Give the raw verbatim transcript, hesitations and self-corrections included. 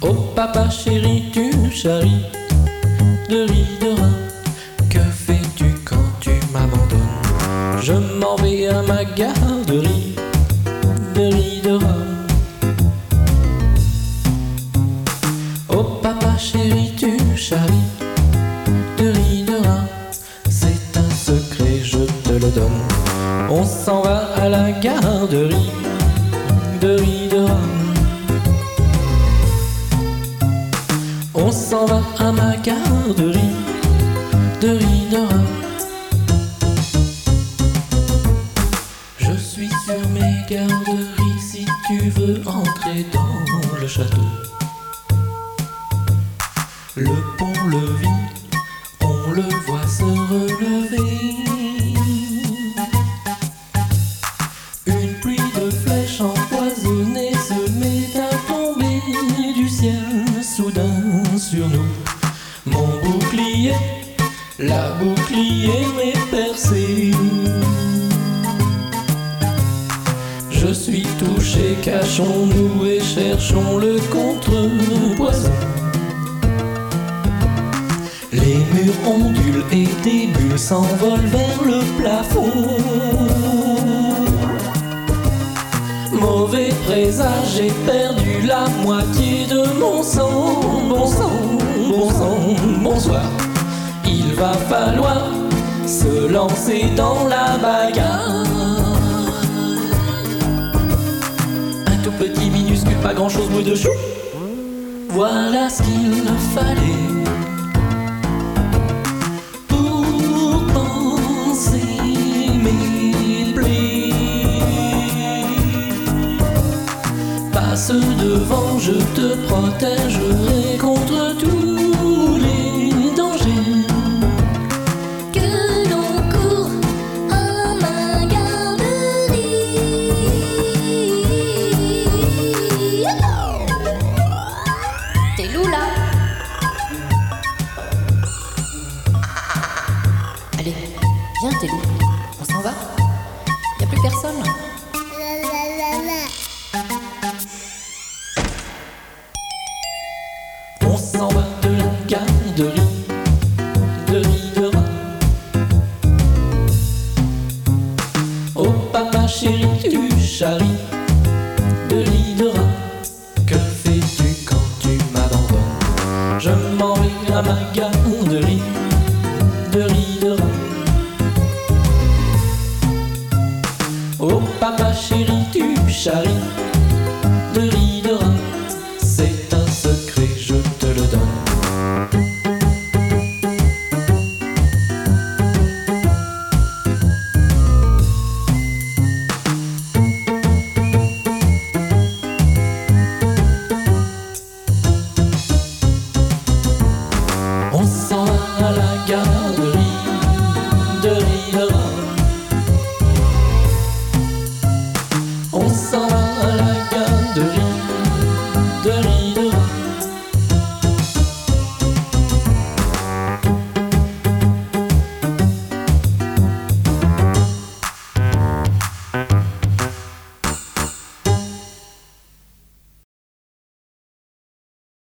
Oh papa chéri, tu charries de riz de rat. Que fais-tu quand tu m'abandonnes? Je m'en vais à ma garderie de riz de rat. Oh papa chéri, tu charries de riz de rat. C'est un secret, je te le donne. On s'en va à la garderie de riz de rat. On s'en va à ma garderie de riz de rat. Je suis sur mes garderies si tu veux entrer dans le château. Le pont-levis, on le voit se relever. Une pluie de flèches empoisonnées se met à tomber du ciel soudain sur nous. Mon bouclier, la bouclier m'est percée. Je suis touché, cachons-nous et cherchons le contrepoison. Les murs ondulent et des bulles s'envolent vers le plafond. Mauvais présage, j'ai perdu la moitié de mon sang. Bon sang, bon sang, bonsoir. Il va falloir se lancer dans la bagarre. Un tout petit minuscule, pas grand chose, bruit de chou. Voilà ce qu'il fallait pour penser mes plaies. Passe devant, je te protégerai contre tous les dangers. Que l'on court à ma garderie. T'es loup là? Allez, viens t'es loup. On s'en va? Y'a plus personne. On s'en va de la garderie de riz de rat. Oh papa chéri, tu charries de riz de rat. Que fais-tu quand tu m'abandonnes? Je m'en vais à ma garderie de riz de rat. Oh papa chéri, tu charries